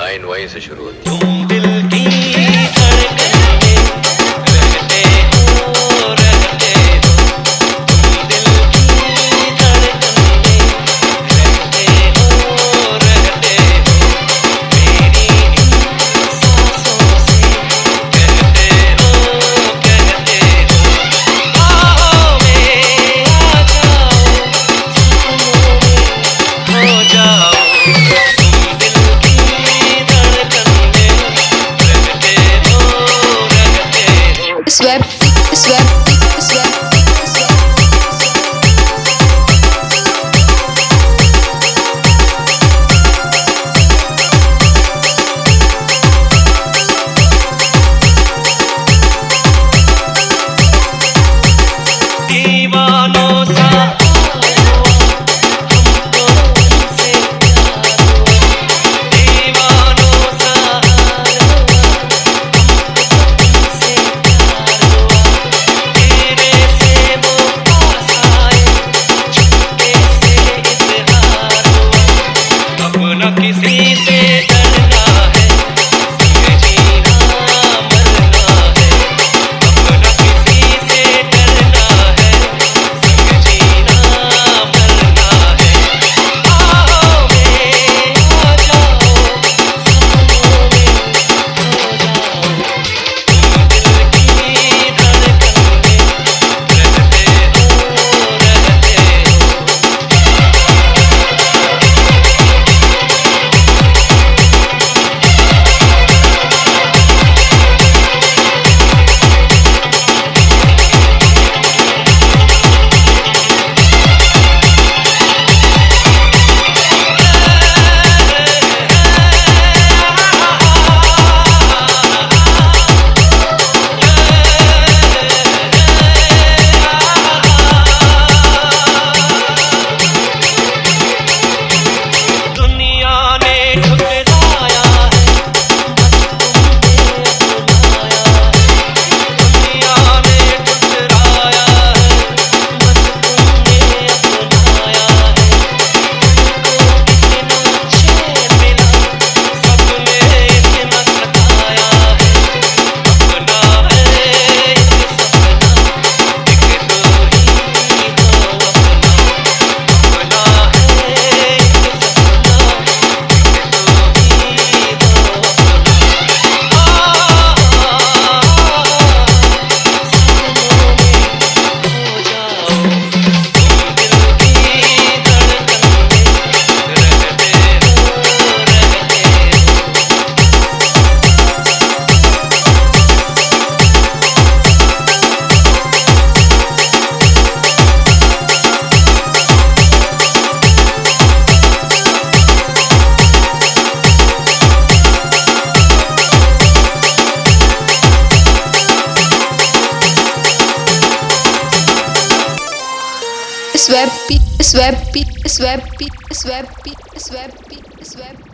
Line वहीं से शुरू होती है। तुम दिल की धड़कन में रहते हो, रहते हो। तुम दिल की धड़कन में रहते हो, रहते हो। मेरी इन सांसों से कहते हो, कहते हो। बाहों में आ जाओ, सपनों में हो जाओ। तुम दिल की धड़कन में रहते हो, रहते हो। Swap, swap, swap, swap. दीवानों सा हमको तुमसे प्यार हुआ। दीवानों सा हमको तुमसे प्यार हुआ। तेरे से वो पास आए, चुपके से इज़हार हुआ। अब न किसी से डरना है, संग जीना मरना है। अब न किसी से डरना है, संग जीना मरना है। बाहों में आ जाओ, सपनों में हो जाओ। तुम दिल की धड़कन में रहते हो, रहते हो। दुनिया ने ठुकराया है, बस तुमने अपनाया है। दुनिया ने ठुकराया है, बस तुमने अपनाया है। तुमको इतना चैन मिला, सबने इतना सताया है। अपना है एक सपना, एक तो ही हो अपना। अपना है एक सपना, एक तो ही हो अपना। सपनों में हो जाओ। तुम दिल की धड़कन में रहते हो, रहते हो। Swap, swap, swap, swap, swap, swap.